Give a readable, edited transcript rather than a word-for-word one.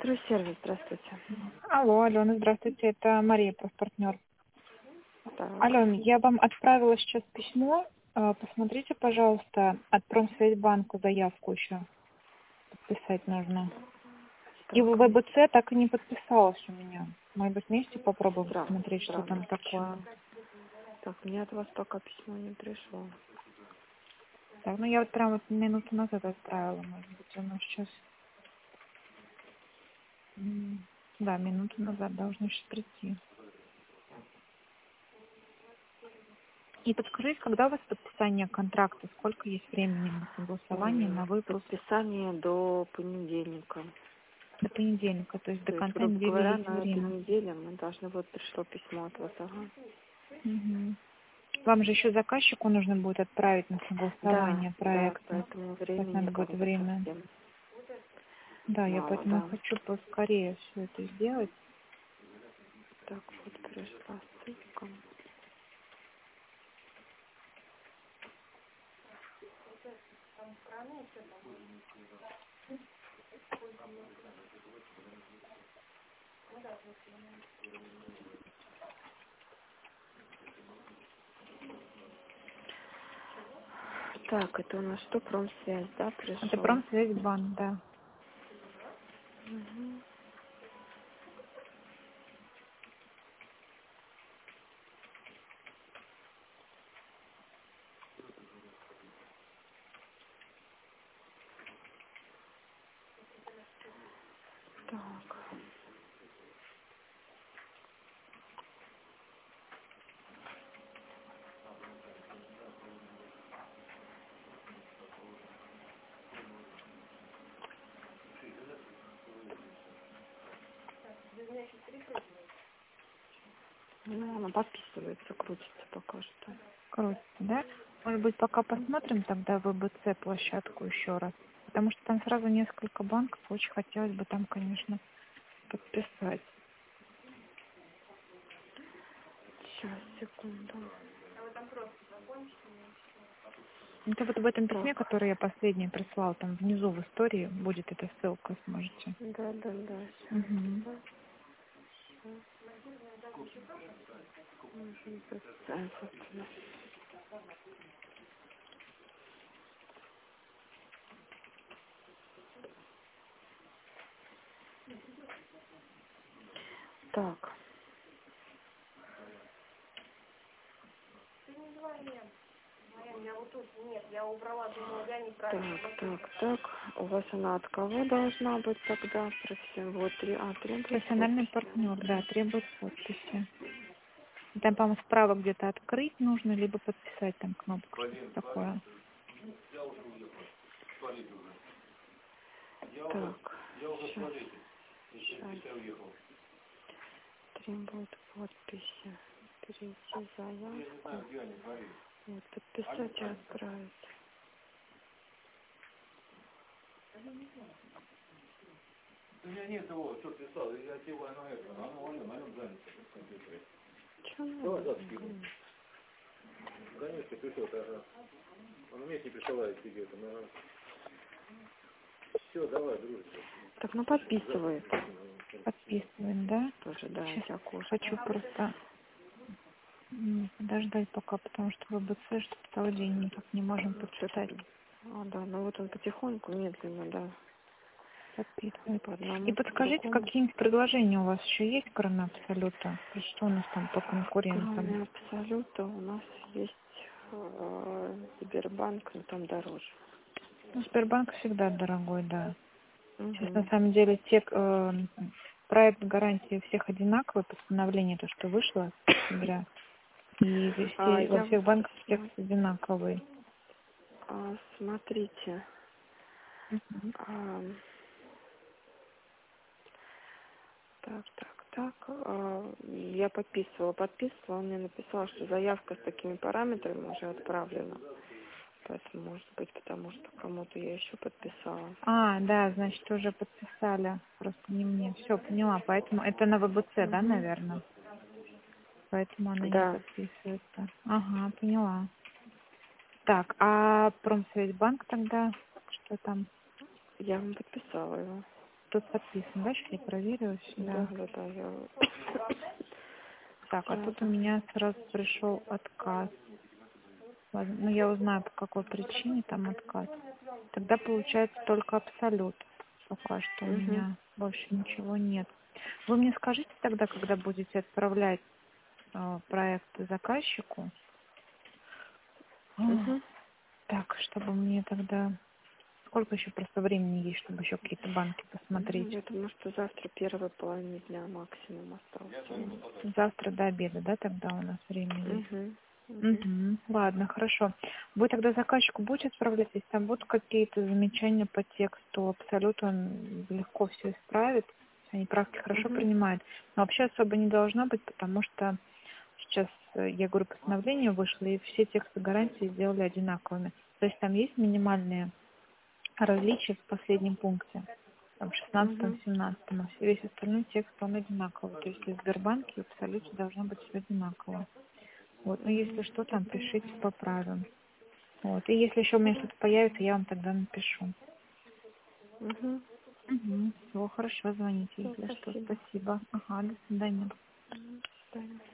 Стройсервис, здравствуйте. Алло, Алена, здравствуйте, это Мария, партнер. Так, Алена, я вам отправила сейчас письмо. Посмотрите, пожалуйста, от Промсвязьбанка заявку еще подписать нужно. И в так, ВБЦ так и не подписалась у меня. Может быть, вместе попробуем посмотреть, что странно, там такое. почему? Так, мне от вас пока письмо не пришло. Так, ну я вот прям вот минуту назад отправила, может быть, оно сейчас... Да, минуту назад должно сейчас прийти. И подскажите, когда у вас подписание контракта? Сколько есть времени на согласование, на выпуск? Подписание до понедельника. До понедельника, то есть до То есть, конца грубо недели говоря, есть на этой время. неделе мы должны, вот пришло письмо от вас, ага. Мгм. Вам же еще заказчику нужно будет отправить на Да, согласование да, проекта. поэтому Так времени надо будет как бы время. совсем Да, я мало, поэтому да. хочу поскорее все это сделать. Так, вот пришла ссылка. Так, это у нас что, Промсвязь, да, Это пришел? Промсвязьбанк, да. Угу. Так. Ну, она подписывается, крутится пока что. Крутится, да? Может быть, пока посмотрим тогда ВБЦ площадку еще раз. Потому что там сразу несколько банков. Очень хотелось бы там, конечно, подписать. Сейчас, секунду. Это вот в этом письме, Так, которое я последнее прислала, там внизу в истории будет эта ссылка, сможете. да, сейчас, Угу. да, сейчас. Можем поставить. Так, так. У вас она от кого должна быть тогда? Вот, требует Профессиональный подписи. партнер, да, требует подписи. И там, по-моему, справа где-то открыть нужно, либо подписать там кнопку, что-то такое. Так, сейчас. Требует подписи. Перейти заявку. Вот, подписать и отправить. Чё надо? Так, ну подписывает. Подписываем, да? Тоже, да, Сейчас эти окошки. хочу просто подождать пока, потому что ВБЦ что-то целый день никак не можем подписать. Да, ну вот он потихоньку, медленно, да, Подписывает. по И одному, по подскажите, другому. какие-нибудь предложения у вас еще есть, кроме Абсолюта? То есть что у нас там по конкурентам? Кроме Абсолюта у нас есть Сбербанк, но там дороже. Ну, Сбербанк всегда дорогой, да. Сейчас на Угу. самом деле проект гарантии всех одинаковый, постановление то, что вышло с октября, и во Я вот всех банках текст одинаковый. смотрите, Мгм. а, так, я подписывала, он мне написал, что заявка с такими параметрами уже отправлена. Поэтому, может быть, потому что кому-то я еще подписала. Да, значит, уже подписали, просто не мне. Все, поняла, поэтому это на ВБЦ, да, Угу. наверное? Поэтому она не Да, подписывается. Ага, поняла. Так, а Промсвязьбанк тогда, что там? я вам подписала его. тут подписан, да? Сейчас я проверю сюда. Да, я... Так, а тут у меня сразу пришел отказ. Ладно, ну я узнаю, по какой причине там отказ. Тогда получается только абсолют. Пока что у Угу. меня больше ничего нет. Вы мне скажите тогда, когда будете отправлять проект заказчику. Угу. Так, чтобы мне тогда... Сколько еще просто времени есть, чтобы еще какие-то банки посмотреть? Я думаю, что завтра первая половина дня максимум остался. Завтра до обеда, да, тогда у нас время есть? Угу. Угу. Угу. Ладно, хорошо. Вы тогда заказчику будете отправлять, если там будут какие-то замечания по тексту, абсолютно он легко все исправит. Они правки хорошо Угу. принимают. Но вообще особо не должно быть, потому что сейчас, я говорю, постановление вышло, и все тексты гарантии сделали одинаковыми. То есть там есть минимальные различия в последнем пункте, там, в 16-м, Угу. 17-м, а весь остальной текст, он одинаковый. То есть и в Сбербанке, и в Абсолюте должно быть все одинаково. Вот, ну если что, там пишите, поправим. Вот, и если еще у меня что-то появится, я вам тогда напишу. Угу. Угу. Всего хорошо, звоните, Все, если что. спасибо. Спасибо. Ага, до свидания. До свидания.